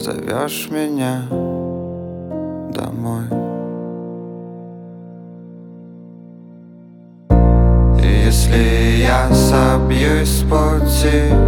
зовешь меня домой. И если я собьюсь с пути,